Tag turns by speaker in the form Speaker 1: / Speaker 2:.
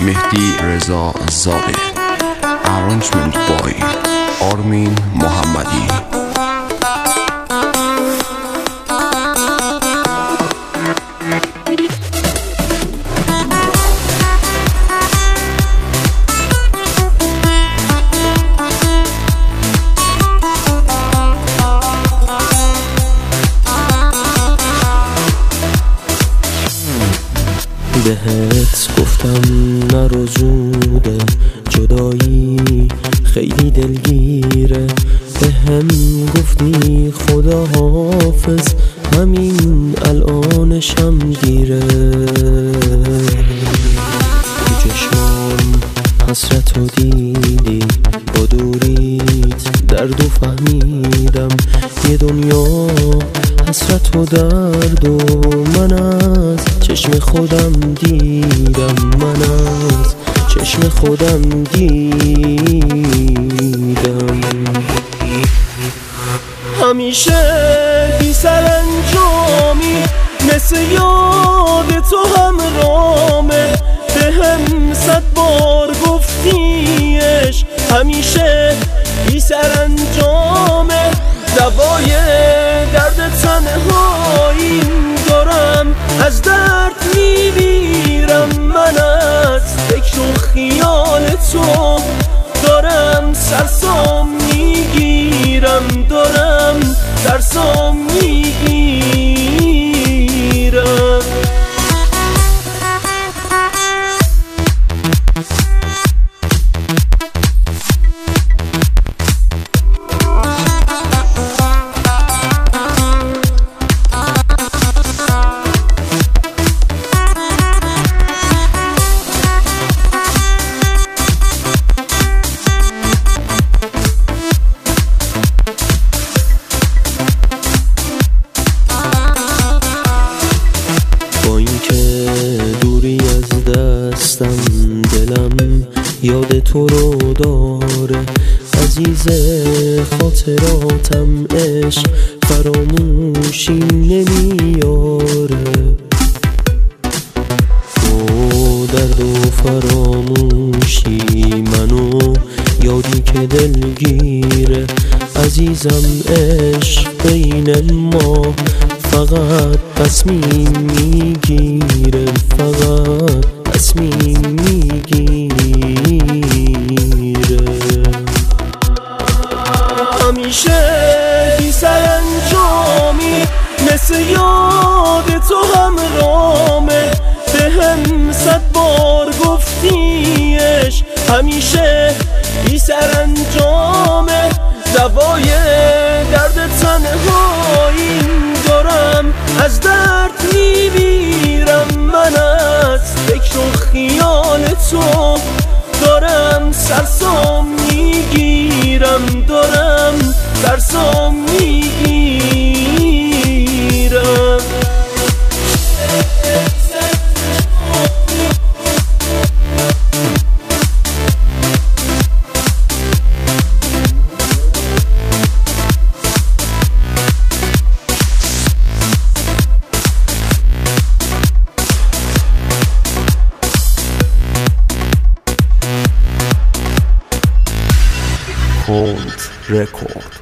Speaker 1: Mehdi Reza Zade. Arrangement by Armin Mohammadi.
Speaker 2: بهت گفتم نرو زوده، جدایی خیلی دلگیره. بهم گفتی خدا حافظ، همین الانشم دیره. تو چشمام حسرتو دیدی، با دوریت دردو فهمیدم. یه دنیا حسرت و درد و من از چشم خودم دیدم. من از چشم خودم دیدم. همیشه بی سرانجامی، مثل یاد تو همرامه. به هم 100 بار گفتیش، همیشه بی سرانجامه. دوای درد تنهاییم دارم، از درد میمیرم. من از فکر و خیال تو دارم سرسام میگیرم. دارم سرسام میگیرم. دلم یاد تو رو داره، عزیز خاطراتم. عشق فراموشی نمیاره. او درد و فراموشی، منو یادی که دلگیره. عزیزم عشق بین ما فقط تصمیم میگیره. فقط تصمیم میگیره. همیشه بی سرانجامی، مثل یاد تو همرامه. به هم 100 بار گفتیش، همیشه بی سرانجامه. دوای درد تنهاییم دارم، از درد میمیرم. من از فکر و خیال تو دارم سرسام میگیرم. دارم سرسام میگیرم.
Speaker 1: Cold Record.